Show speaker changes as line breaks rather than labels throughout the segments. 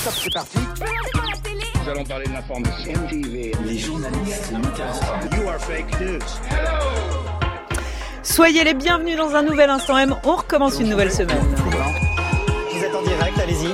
Top, c'est parti.
Nous allons parler de l'information.
MTV. Les journalistes ne m'intéressent pas.
You are fake news. Hello.
Soyez les bienvenus dans un nouvel Instant M. On recommence une nouvelle semaine.
Vous êtes en direct, allez-y.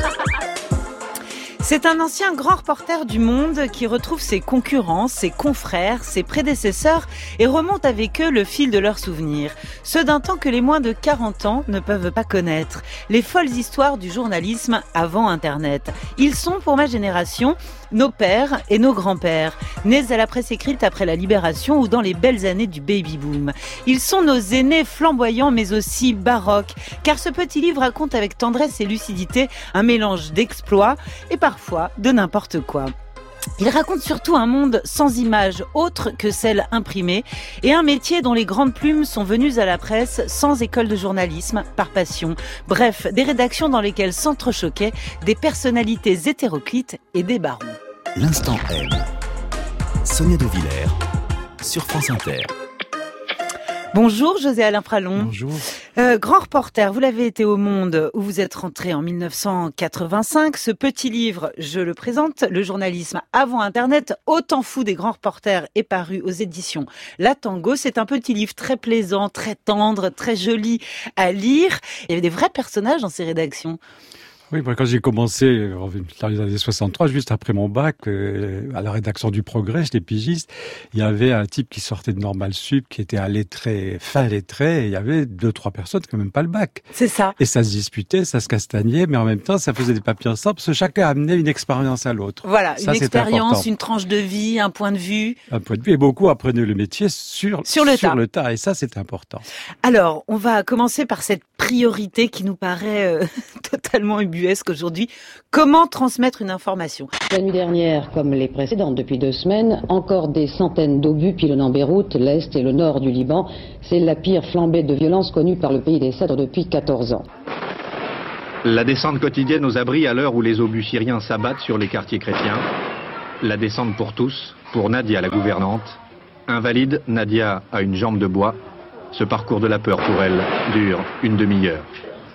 C'est un ancien grand reporter du Monde qui retrouve ses concurrents, ses confrères, ses prédécesseurs et remonte avec eux le fil de leurs souvenirs. Ceux d'un temps que les moins de 40 ans ne peuvent pas connaître. Les folles histoires du journalisme avant Internet. Ils sont, pour ma génération, nos pères et nos grands-pères, nés à la presse écrite après la Libération ou dans les belles années du baby-boom. Ils sont nos aînés flamboyants mais aussi baroques, car ce petit livre raconte avec tendresse et lucidité un mélange d'exploits et parfois de n'importe quoi. Il raconte surtout un monde sans images autres que celles imprimées et un métier dont les grandes plumes sont venues à la presse sans école de journalisme, par passion. Bref, des rédactions dans lesquelles s'entrechoquaient des personnalités hétéroclites et des barons.
L'Instant M. Sonia De Villers sur France Inter.
Bonjour José Alain Fralon.
Bonjour.
Grand reporter, vous l'avez été au Monde où vous êtes rentré en 1985. Ce petit livre, je le présente, Le journalisme avant Internet, autant fou des grands reporters, est paru aux éditions La Tango. C'est un petit livre très plaisant, très tendre, très joli à lire. Il y avait des vrais personnages dans ces rédactions.
Oui, quand j'ai commencé dans les années 63, juste après mon bac, à la rédaction du Progrès, j'étais pigiste, il y avait un type qui sortait de Normal Sup, qui était un lettré, fin lettré, et il y avait 2-3 personnes qui n'avaient même pas le bac.
C'est ça.
Et ça se disputait, ça se castagnait, mais en même temps, ça faisait des papiers ensemble, parce que chacun amenait une expérience à l'autre.
Voilà,
ça,
une expérience, une tranche de vie, un point de vue.
Un point de vue, et beaucoup apprenaient le métier sur le tas, et ça, c'est important.
Alors, on va commencer par cette priorité qui nous paraît totalement ubuesque aujourd'hui. Comment transmettre une information ?
La nuit dernière, comme les précédentes depuis 2 semaines, encore des centaines d'obus pilonnant Beyrouth, l'est et le nord du Liban. C'est la pire flambée de violence connue par le pays des Cèdres depuis 14 ans.
La descente quotidienne aux abris à l'heure où les obus syriens s'abattent sur les quartiers chrétiens. La descente pour tous, pour Nadia la gouvernante. Invalide, Nadia a une jambe de bois. Ce parcours de la peur pour elle dure une demi-heure.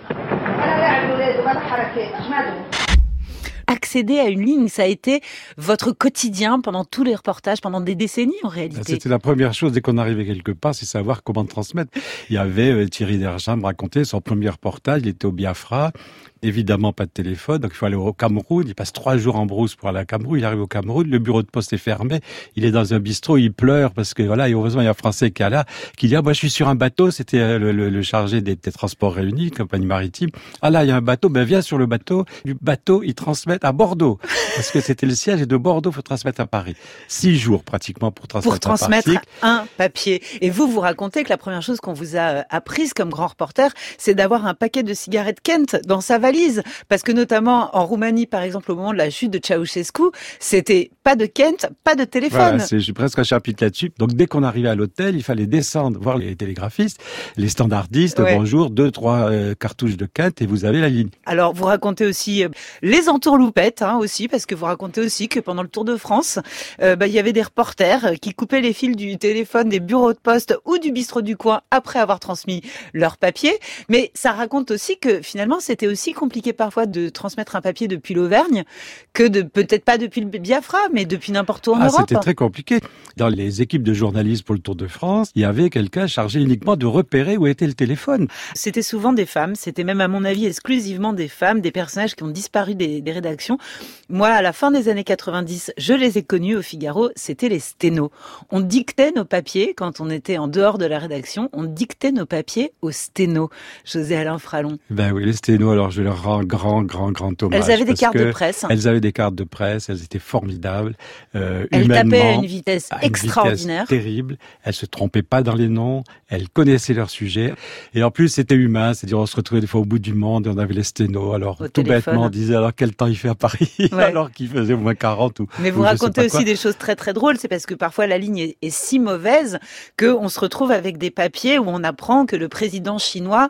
Accéder à une ligne, ça a été votre quotidien pendant tous les reportages, pendant des décennies en réalité.
C'était la première chose dès qu'on arrivait quelque part, c'est savoir comment transmettre. Il y avait Thierry Dergin me racontait son premier reportage, il était au Biafra. Évidemment, pas de téléphone, donc il faut aller au Cameroun. Il passe 3 jours en brousse pour aller au Cameroun. Il arrive au Cameroun, le bureau de poste est fermé. Il est dans un bistrot, il pleure parce que voilà, et heureusement il y a un Français qui est là, qui dit moi je suis sur un bateau. C'était le chargé des transports réunis, compagnie maritime. Ah là, il y a un bateau, viens sur le bateau. Du bateau, ils transmettent à Bordeaux parce que c'était le siège et de Bordeaux, faut transmettre à Paris. 6 jours pratiquement pour transmettre
un papier. Et vous racontez que la première chose qu'on vous a apprise comme grand reporter, c'est d'avoir un paquet de cigarettes Kent dans sa valise. Parce que notamment en Roumanie, par exemple, au moment de la chute de Ceausescu, c'était pas de Kent, pas de téléphone.
Voilà, je suis presque un chapitre là-dessus. Donc dès qu'on arrivait à l'hôtel, il fallait descendre, voir les télégraphistes, les standardistes, bonjour, 2-3 cartouches de Kent et vous avez la ligne.
Alors vous racontez aussi les entourloupettes, aussi, parce que vous racontez aussi que pendant le Tour de France, il y avait des reporters qui coupaient les fils du téléphone, des bureaux de poste ou du bistrot du coin après avoir transmis leur papier. Mais ça raconte aussi que finalement, c'était aussi compliqué parfois de transmettre un papier depuis l'Auvergne que peut-être pas depuis le Biafra, mais depuis n'importe où en Europe.
C'était très compliqué. Dans les équipes de journalistes pour le Tour de France, il y avait quelqu'un chargé uniquement de repérer où était le téléphone.
C'était souvent des femmes, c'était même à mon avis exclusivement des femmes, des personnages qui ont disparu des rédactions. Moi, à la fin des années 90, je les ai connus au Figaro, c'était les sténos. On dictait nos papiers quand on était en dehors de la rédaction, on dictait nos papiers aux sténos. José Alain Fralon.
Ben oui, les sténos, alors je leur rends grand hommage.
Elles avaient des cartes de presse.
Elles avaient des cartes de presse, elles étaient formidables.
Elles tapaient à une vitesse extraordinaire.
Vitesse terrible. Elles se trompaient pas dans les noms, elles connaissaient leur sujet. Et en plus, c'était humain, c'est-à-dire on se retrouvait des fois au bout du monde et on avait les sténos. Alors, tout bêtement, on disait alors quel temps il fait à Paris, alors qu'il faisait au moins 40 ou...
Mais vous racontez aussi des choses très très drôles, c'est parce que parfois la ligne est si mauvaise qu'on se retrouve avec des papiers où on apprend que le président chinois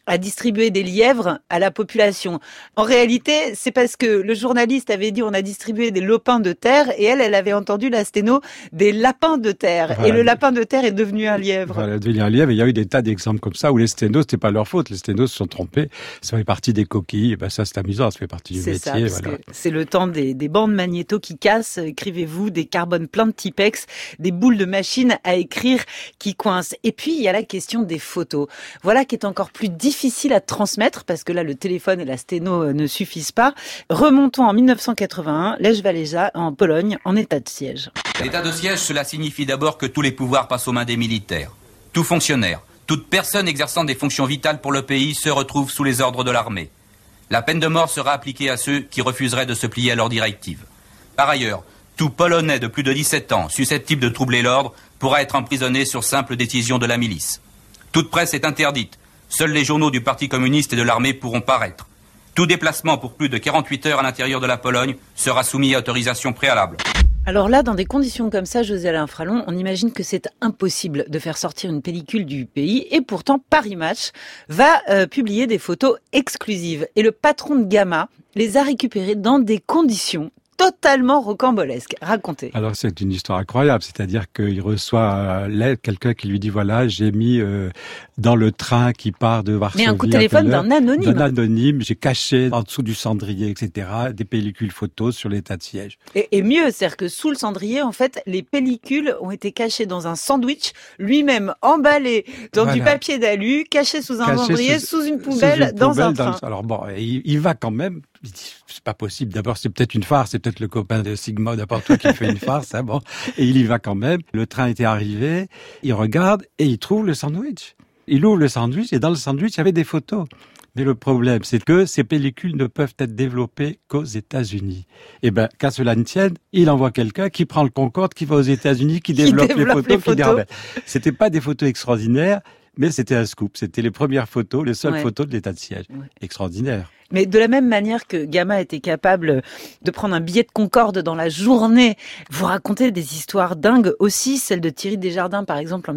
à distribuer des lièvres à la population. En réalité, c'est parce que le journaliste avait dit on a distribué des lopins de terre et elle avait entendu la sténo des lapins de terre. Voilà. Et le lapin de terre est devenu un lièvre.
Voilà, devenu un lièvre. Il y a eu des tas d'exemples comme ça où les sténos, c'était pas leur faute. Les sténos se sont trompés. Ça fait partie des coquilles. Et ben ça, c'est amusant. Ça fait partie du métier.
C'est ça, parce que c'est le temps des bandes magnéto qui cassent. Écrivez-vous des carbones pleins de Tipex, des boules de machine à écrire qui coincent. Et puis, il y a la question des photos. Voilà qui est encore plus difficile à transmettre parce que là, le téléphone et la sténo ne suffisent pas. Remontons en 1981, Lech Wałęsa, en Pologne, en état de siège.
L'état de siège, cela signifie d'abord que tous les pouvoirs passent aux mains des militaires. Tout fonctionnaire, toute personne exerçant des fonctions vitales pour le pays se retrouve sous les ordres de l'armée. La peine de mort sera appliquée à ceux qui refuseraient de se plier à leurs directives. Par ailleurs, tout Polonais de plus de 17 ans susceptible de troubler l'ordre pourra être emprisonné sur simple décision de la milice. Toute presse est interdite. Seuls les journaux du Parti communiste et de l'armée pourront paraître. Tout déplacement pour plus de 48 heures à l'intérieur de la Pologne sera soumis à autorisation préalable.
Alors là, dans des conditions comme ça, José Alain Fralon, on imagine que c'est impossible de faire sortir une pellicule du pays. Et pourtant, Paris Match va publier des photos exclusives. Et le patron de Gamma les a récupérées dans des conditions totalement rocambolesque. Racontez.
Alors c'est une histoire incroyable, c'est-à-dire qu'il reçoit quelqu'un qui lui dit voilà, j'ai mis dans le train qui part de Varsovie.
Mais un coup de téléphone d'un anonyme.
D'un anonyme, j'ai caché en dessous du cendrier, etc., des pellicules photos sur l'état de siège.
Et mieux, c'est-à-dire que sous le cendrier, en fait, les pellicules ont été cachées dans un sandwich, lui-même emballé dans du papier d'alu, caché sous un cendrier, sous une poubelle, dans un train.
Alors bon, il va quand même. Il dit, c'est pas possible. D'abord, c'est peut-être une farce. C'est peut-être le copain de Sigma, n'importe quoi, qui fait une farce. Hein, bon. Et il y va quand même. Le train était arrivé. Il regarde et il trouve le sandwich. Il ouvre le sandwich et dans le sandwich, il y avait des photos. Mais le problème, c'est que ces pellicules ne peuvent être développées qu'aux États-Unis. Et ben, qu'à cela ne tienne, il envoie quelqu'un qui prend le Concorde, qui va aux États-Unis, qui développe les photos. C'était pas des photos extraordinaires, mais c'était un scoop. C'était les premières photos, les seules photos de l'état de siège. Ouais. Extraordinaire.
Mais de la même manière que Gamma était capable de prendre un billet de Concorde dans la journée, vous racontez des histoires dingues aussi, celle de Thierry Desjardins par exemple en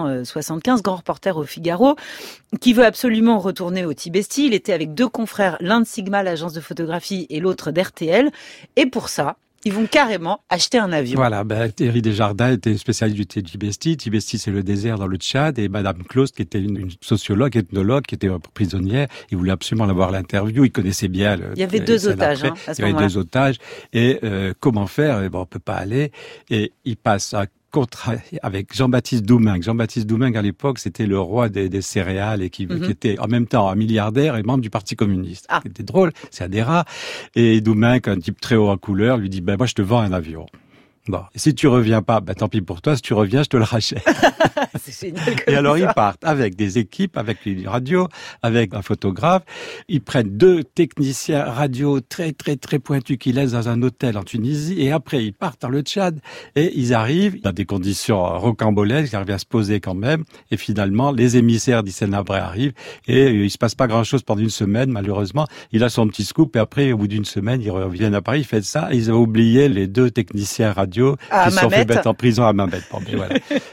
1975, grand reporter au Figaro, qui veut absolument retourner au Tibesti. Il était avec deux confrères, l'un de Sigma, l'agence de photographie, et l'autre d'RTL. Et pour ça, ils vont carrément acheter un avion.
Voilà, Thierry Desjardins était spécialiste du Tibesti. Tibesti, c'est le désert dans le Tchad. Et Madame Claus, qui était une sociologue, ethnologue, qui était prisonnière, il voulait absolument avoir l'interview. Il connaissait bien
il y avait deux otages, à ce moment-là. Il y avait
deux otages. Et comment faire? Bon, on peut pas aller. Et il passe à contrat avec Jean-Baptiste Doumengue. Jean-Baptiste Doumengue, à l'époque, c'était le roi des céréales et qui était en même temps un milliardaire et membre du Parti communiste. Ah. C'était drôle, c'est un des rats. Et Doumengue, un type très haut en couleur, lui dit, moi, je te vends un avion. Bon. Et si tu reviens pas, tant pis pour toi. Si tu reviens, je te le rachète.
C'est génial.
Et alors, ils partent avec des équipes, avec une radio, avec un photographe. Ils prennent deux techniciens radio très, très, très pointus qui laissent dans un hôtel en Tunisie. Et après, ils partent dans le Tchad. Et ils arrivent dans des conditions rocambolesques. Ils arrivent à se poser quand même. Et finalement, les émissaires d'Hissène Habré arrivent. Et il se passe pas grand-chose pendant une semaine, malheureusement. Il a son petit scoop. Et après, au bout d'une semaine, ils reviennent à Paris. Ils font ça. Et ils ont oublié les deux techniciens radio qui se sont fait mettre en prison à Mambet. Bon, voilà.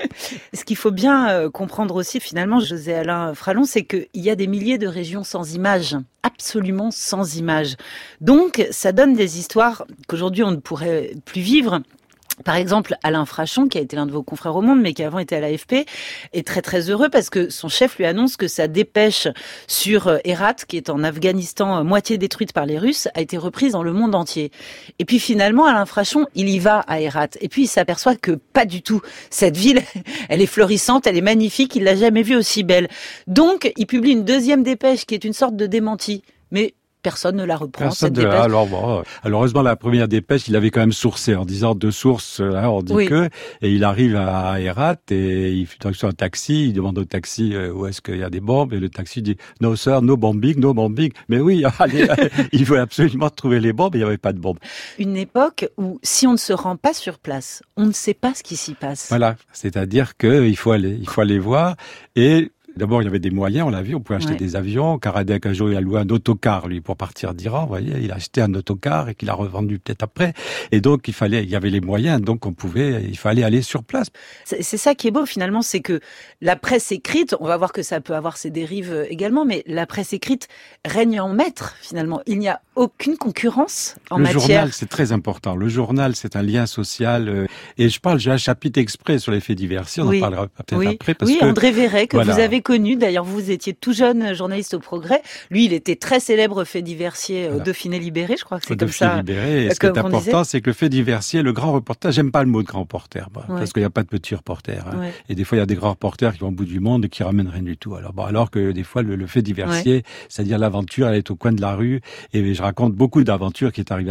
Ce qu'il faut bien comprendre aussi, finalement, José Alain Fralon, c'est qu'il y a des milliers de régions sans images, absolument sans images. Donc, ça donne des histoires qu'aujourd'hui on ne pourrait plus vivre. Par exemple, Alain Frachon, qui a été l'un de vos confrères au Monde, mais qui avant était à l'AFP, est très très heureux parce que son chef lui annonce que sa dépêche sur Herat, qui est en Afghanistan, moitié détruite par les Russes, a été reprise dans le monde entier. Et puis finalement, Alain Frachon, il y va à Herat. Et puis il s'aperçoit que pas du tout. Cette ville, elle est florissante, elle est magnifique, il l'a jamais vue aussi belle. Donc, il publie une deuxième dépêche qui est une sorte de démenti. Mais personne ne la reprend, cette dépêche.
Alors heureusement, la première dépêche, il avait quand même sourcé en disant deux sources, on dit que, et il arrive à Herat et il fait sur un taxi, il demande au taxi où est-ce qu'il y a des bombes, et le taxi dit « No sir, no bombing, no bombing ». Mais oui, allez, il veut absolument trouver les bombes, et il n'y avait pas de bombes.
Une époque où, si on ne se rend pas sur place, on ne sait pas ce qui s'y passe.
Voilà, c'est-à-dire qu'il faut aller voir, et D'abord, il y avait des moyens, on l'a vu, on pouvait acheter des avions. Karadec, un jour, il a loué un autocar, lui, pour partir d'Iran. Vous voyez, il a acheté un autocar et qu'il a revendu peut-être après. Et donc, il y avait les moyens, donc il fallait aller sur place.
C'est ça qui est beau, finalement, c'est que la presse écrite, on va voir que ça peut avoir ses dérives également, mais la presse écrite règne en maître, finalement. Il n'y a aucune concurrence en matière.
Le journal, c'est très important. Le journal, c'est un lien social. Et j'ai un chapitre exprès sur les faits divers. On en parlera peut-être après. Parce que,
André Véret, que vous avez connu. D'ailleurs, vous étiez tout jeune journaliste au Progrès. Lui, il était très célèbre fait diversier au Dauphiné Libéré. Je crois que c'est comme ça.
Libéré. Et ce qui est important, c'est que le fait diversier, le grand reporter, j'aime pas le mot de grand reporter, parce qu'il n'y a pas de petit reporter. Et des fois, il y a des grands reporters qui vont au bout du monde et qui ramènent rien du tout. Alors que des fois, le fait diversier, c'est-à-dire l'aventure, elle est au coin de la rue. Et je raconte beaucoup d'aventures qui est arrivées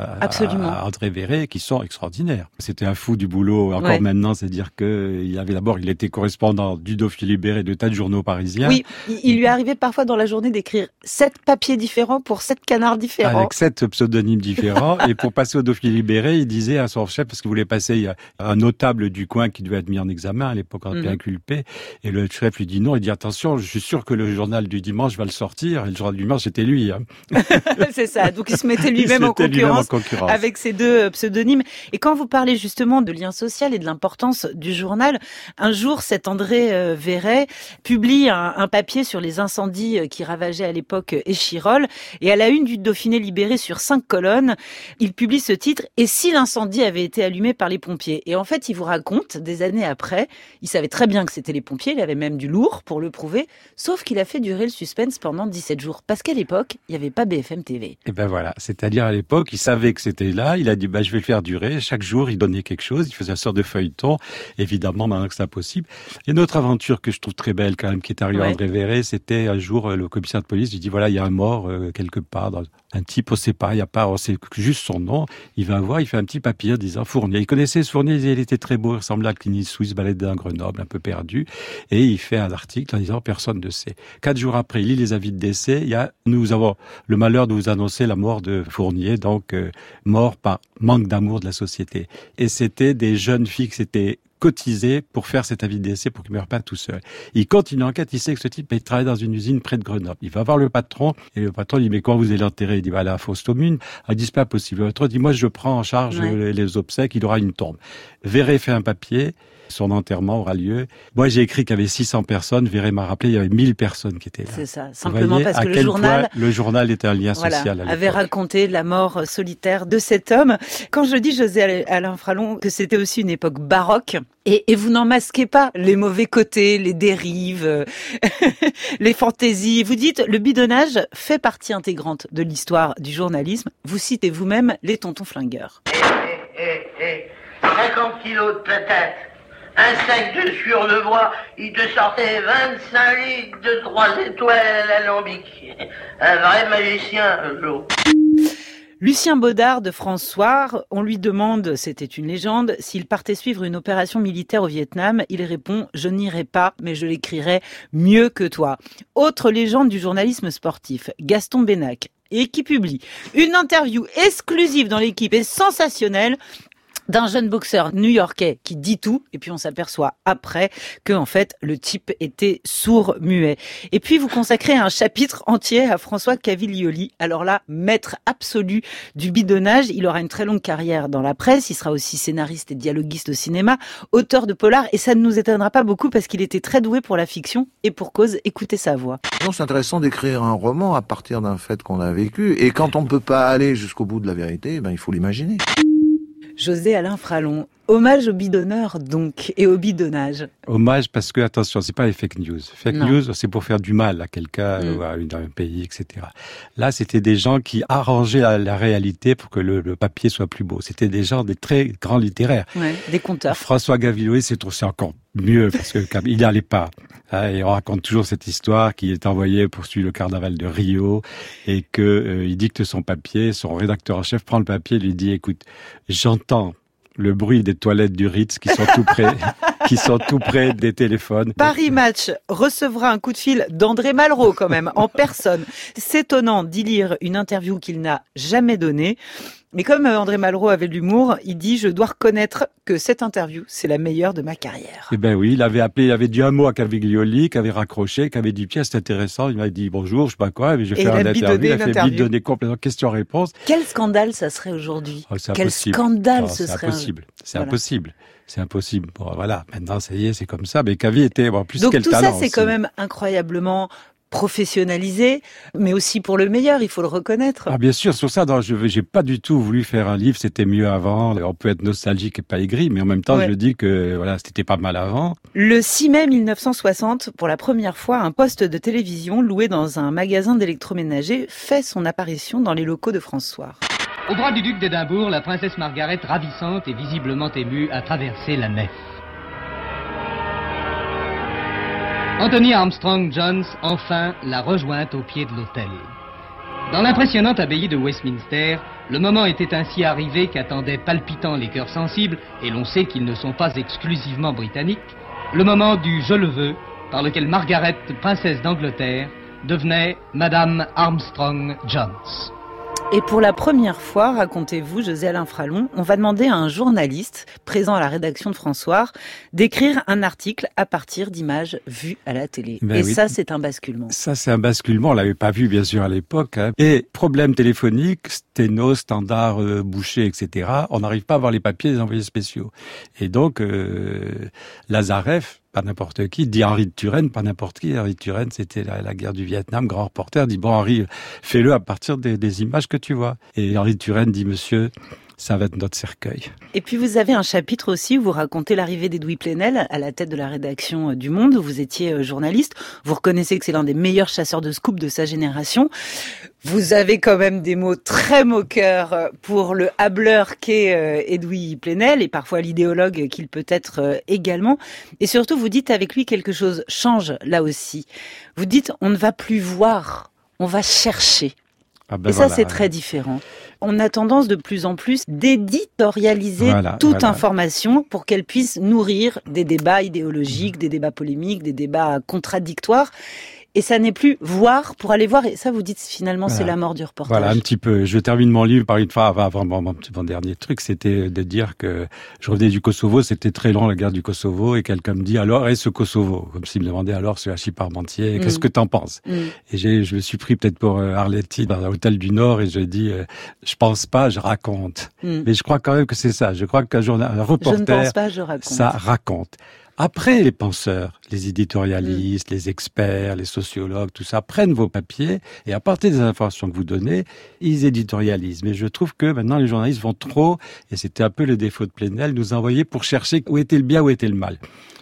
à André Véret, qui sont extraordinaires. C'était un fou du boulot. Encore maintenant, c'est-à-dire il était correspondant du Dauphiné Libéré, de tas de journaux parisiens.
Oui, il lui arrivait parfois dans la journée d'écrire 7 papiers différents pour 7 canards différents.
Avec 7 pseudonymes différents. Et pour passer au Dauphiné Libéré, il disait à son chef, parce qu'il voulait passer un notable du coin qui devait être mis en examen, à l'époque on était inculpé. Et le chef lui dit non, il dit attention, je suis sûr que le journal du dimanche va le sortir. Et le journal du dimanche, c'était lui.
C'est ça. Donc il se mettait lui-même en concurrence avec ses 2 pseudonymes. Et quand vous parlez justement de lien social et de l'importance du journal, un jour, cet André Véret publie un papier sur les incendies qui ravageaient à l'époque Échirolles. Et à la une du Dauphiné Libéré sur 5 colonnes, il publie ce titre « Et si l'incendie avait été allumé par les pompiers ?» Et en fait, il vous raconte, des années après, il savait très bien que c'était les pompiers, il avait même du lourd pour le prouver, sauf qu'il a fait durer le suspense pendant 17 jours. Parce qu'à l'époque, il n'y avait pas BFM TV.
Et ben voilà, c'est-à-dire à l'époque, il savait que c'était là, il a dit je vais le faire durer. Chaque jour, il donnait quelque chose, il faisait une sorte de feuilleton. Évidemment, maintenant que c'est impossible. Il y a une autre aventure que je trouve très belle quand même, qui est arrivée à André Véret, c'était un jour, le commissaire de police lui dit voilà, il y a un mort quelque part, un type, on sait pas, on sait juste son nom. Il va voir, il fait un petit papier en disant Fournier. Il connaissait ce Fournier, il était très beau, il ressemblait à Clint Eastwood, se baladait dans Grenoble, un peu perdu. Et il fait un article en disant personne ne sait. 4 jours après, il lit les avis de décès. Nous avons le malheur de vous annoncer la mort de Fournier, donc mort par manque d'amour de la société. Et c'était des jeunes filles qui s'étaient cotisé pour faire cet avis de décès pour qu'il ne meure pas tout seul. Il continue l'enquête, il sait que ce type il travaille dans une usine près de Grenoble. Il va voir le patron et le patron lui dit mais quand vous allez l'enterrer? Il dit à la fosse commune. Il dit c'est pas possible. Le patron dit moi je prends en charge les obsèques, il aura une tombe. Véret fait un papier. Son enterrement aura lieu. Moi, j'ai écrit qu'il y avait 600 personnes. Véret m'a rappelé, il y avait 1000 personnes qui étaient là.
C'est ça. Simplement parce que le
journal était un lien social.
Avait raconté la mort solitaire de cet homme. Quand je dis, José Alain Fralon, que c'était aussi une époque baroque, et vous n'en masquez pas les mauvais côtés, les dérives, les fantaisies. Vous dites, le bidonnage fait partie intégrante de l'histoire du journalisme. Vous citez vous-même les tontons flingueurs.
50 kilos de patates. Un sac de sueur de bois, il te sortait 25 litres de 3 étoiles alambiques. Un vrai magicien, Jo.
Lucien Baudard de François, on lui demande, c'était une légende, s'il partait suivre une opération militaire au Vietnam. Il répond « Je n'irai pas, mais je l'écrirai mieux que toi ». Autre légende du journalisme sportif, Gaston Benach, et qui publie une interview exclusive dans l'Équipe et sensationnelle d'un jeune boxeur new-yorkais qui dit tout, et puis on s'aperçoit après que en fait le type était sourd-muet. Et puis vous consacrez un chapitre entier à François Caviglioli. Alors là, maître absolu du bidonnage, il aura une très longue carrière dans la presse, il sera aussi scénariste et dialoguiste au cinéma, auteur de polar, et ça ne nous étonnera pas beaucoup parce qu'il était très doué pour la fiction, et pour cause, écoutez sa voix.
Non, c'est intéressant d'écrire un roman à partir d'un fait qu'on a vécu, et quand on ne peut pas aller jusqu'au bout de la vérité, il faut l'imaginer.
José Alain Fralon, hommage au bidonneur donc, et au bidonnage.
Hommage parce que, attention, c'est pas les fake news. Fake news, c'est pour faire du mal à quelqu'un, ou à un pays, etc. Là, c'était des gens qui arrangeaient la réalité pour que le papier soit plus beau. C'était des gens, des très grands littéraires.
Ouais, des conteurs.
François Caviglioli, c'est encore mieux parce que il n'allait pas. Et on raconte toujours cette histoire qu'il est envoyé pour suivre le carnaval de Rio et que il dicte son papier, son rédacteur en chef prend le papier et lui dit écoute, j'entends Le bruit des toilettes du Ritz qui sont tout près des téléphones.
Paris Match recevra un coup de fil d'André Malraux quand même, en personne. C'est étonnant d'y lire une interview qu'il n'a jamais donnée. Mais comme André Malraux avait de l'humour, il dit « Je dois reconnaître que cette interview, c'est la meilleure de ma carrière. »
Eh ben oui, il avait dit un mot à Caviglioli, qui avait raccroché, qui avait dit « Tiens, c'est intéressant ». Il m'a dit « Bonjour, je sais pas quoi ». Et j'ai fait une interview, il a fait bidonner complètement question-réponse.
Quel scandale ça serait aujourd'hui.
Oh,
Quel scandale ce serait.
C'est impossible. C'est impossible. Bon, voilà. Maintenant, ça y est, c'est comme ça. Mais Cavi était, bon, plus
donc,
quel talent.
Donc tout ça, c'est quand même incroyablement professionnalisé, mais aussi pour le meilleur, il faut le reconnaître.
Ah bien sûr, sur ça, j'ai pas du tout voulu faire un livre, c'était mieux avant. On peut être nostalgique et pas aigri, mais en même temps, je dis que voilà, c'était pas mal avant.
Le 6 mai 1960, pour la première fois, un poste de télévision loué dans un magasin d'électroménager fait son apparition dans les locaux de France Soir.
Au bras du duc d'Édimbourg, la princesse Margaret, ravissante et visiblement émue, a traversé la nef. Anthony Armstrong-Jones, enfin, l'a rejointe au pied de l'autel. Dans l'impressionnante abbaye de Westminster, le moment était ainsi arrivé qu'attendaient palpitant les cœurs sensibles, et l'on sait qu'ils ne sont pas exclusivement britanniques, le moment du « je le veux », par lequel Margaret, princesse d'Angleterre, devenait Madame Armstrong-Jones.
Et pour la première fois, racontez-vous, José Alain Fralon, on va demander à un journaliste présent à la rédaction de France Soir d'écrire un article à partir d'images vues à la télé. Et oui, ça, c'est un basculement.
Ça, c'est un basculement. On l'avait pas vu, bien sûr, à l'époque. Et problème téléphonique, sténo, standard, bouché, etc. On n'arrive pas à voir les papiers des envoyés spéciaux. Et donc, Lazareff, pas n'importe qui, dit Henri de Turenne, pas n'importe qui. Henri de Turenne, c'était la guerre du Vietnam, grand reporter, dit « Bon, Henri, fais-le à partir des images que tu vois. » Et Henri de Turenne dit « Monsieur, ça va être notre cercueil. »
Et puis vous avez un chapitre aussi où vous racontez l'arrivée d'Edoui Plenel à la tête de la rédaction du Monde. Vous étiez journaliste, vous reconnaissez que c'est l'un des meilleurs chasseurs de scoop de sa génération. Vous avez quand même des mots très moqueurs pour le hâbleur qu'est Edoui Plenel et parfois l'idéologue qu'il peut être également. Et surtout, vous dites avec lui quelque chose change là aussi. Vous dites on ne va plus voir, on va chercher. Ah ben et ça, c'est très différent. On a tendance de plus en plus d'éditorialiser toute information pour qu'elle puisse nourrir des débats idéologiques, des débats polémiques, des débats contradictoires. Et ça n'est plus voir pour aller voir. Et ça, vous dites finalement, c'est la mort du reportage.
Voilà, un petit peu. Je termine mon livre par une fois, avant mon dernier truc, c'était de dire que je revenais du Kosovo, c'était très long la guerre du Kosovo, et quelqu'un me dit alors, est-ce Kosovo? Comme s'il me demandait alors, ce Achille Parmentier, qu'est-ce que t'en penses? Et je me suis pris peut-être pour Arletty dans l'hôtel du Nord, et je dis, je pense pas, je raconte. Mais je crois quand même que c'est ça. Je crois qu'un reporter,
je ne pense pas, je raconte.
Ça raconte. Après, les penseurs, les éditorialistes, les experts, les sociologues, tout ça, prennent vos papiers et à partir des informations que vous donnez, ils éditorialisent. Mais je trouve que maintenant, les journalistes vont trop, et c'était un peu le défaut de Plenel, nous envoyer pour chercher où était le bien, où était le mal.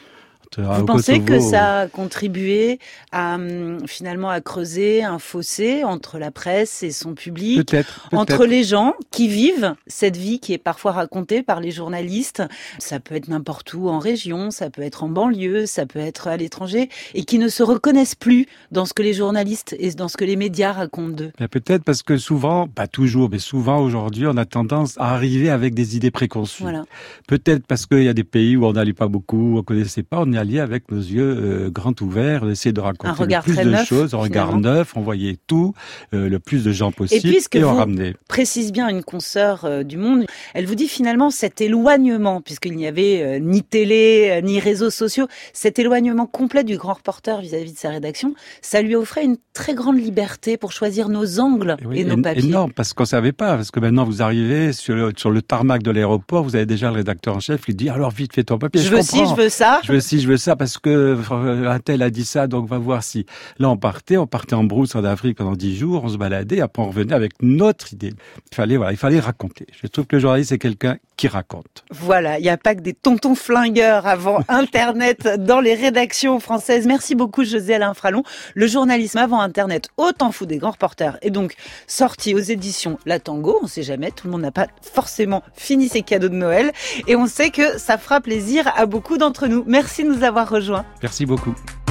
Vous pensez que ça a contribué à finalement à creuser un fossé entre la presse et son public,
peut-être.
Entre les gens qui vivent cette vie qui est parfois racontée par les journalistes, ça peut être n'importe où en région, ça peut être en banlieue, ça peut être à l'étranger, et qui ne se reconnaissent plus dans ce que les journalistes et dans ce que les médias racontent d'eux.
Peut-être parce que souvent, pas toujours, mais souvent aujourd'hui, on a tendance à arriver avec des idées préconçues.
Voilà.
Peut-être parce qu'il y a des pays où on n'allait pas beaucoup, on connaissait pas, on est allé avec nos yeux grands ouverts, essayer de raconter le plus de choses, un regard neuf, on voyait tout, le plus de gens possible, et on ramenait.
Précise bien une consoeur du Monde, elle vous dit finalement cet éloignement, puisqu'il n'y avait ni télé, ni réseaux sociaux, cet éloignement complet du grand reporter vis-à-vis de sa rédaction, ça lui offrait une très grande liberté pour choisir nos angles et nos papiers.
Énorme, parce qu'on savait pas, parce que maintenant vous arrivez sur le tarmac de l'aéroport, vous avez déjà le rédacteur en chef qui dit alors vite fais ton papier.
Je veux ci, je veux ça.
Je veux ci, je veux ça, parce que un tel a dit ça, donc va voir si. Là on partait en brousse en Afrique pendant 10 jours, on se baladait, après on revenait avec notre idée. Il fallait raconter. Je trouve que le journaliste c'est quelqu'un qui raconte.
Voilà, il n'y a pas que des tontons flingueurs avant Internet dans les rédactions françaises. Merci beaucoup José Alain Fralon. Le journalisme avant Internet, autant fou des grands reporters, est donc sorti aux éditions La Tango. On ne sait jamais, tout le monde n'a pas forcément fini ses cadeaux de Noël. Et on sait que ça fera plaisir à beaucoup d'entre nous. Merci de nous avoir rejoints.
Merci beaucoup.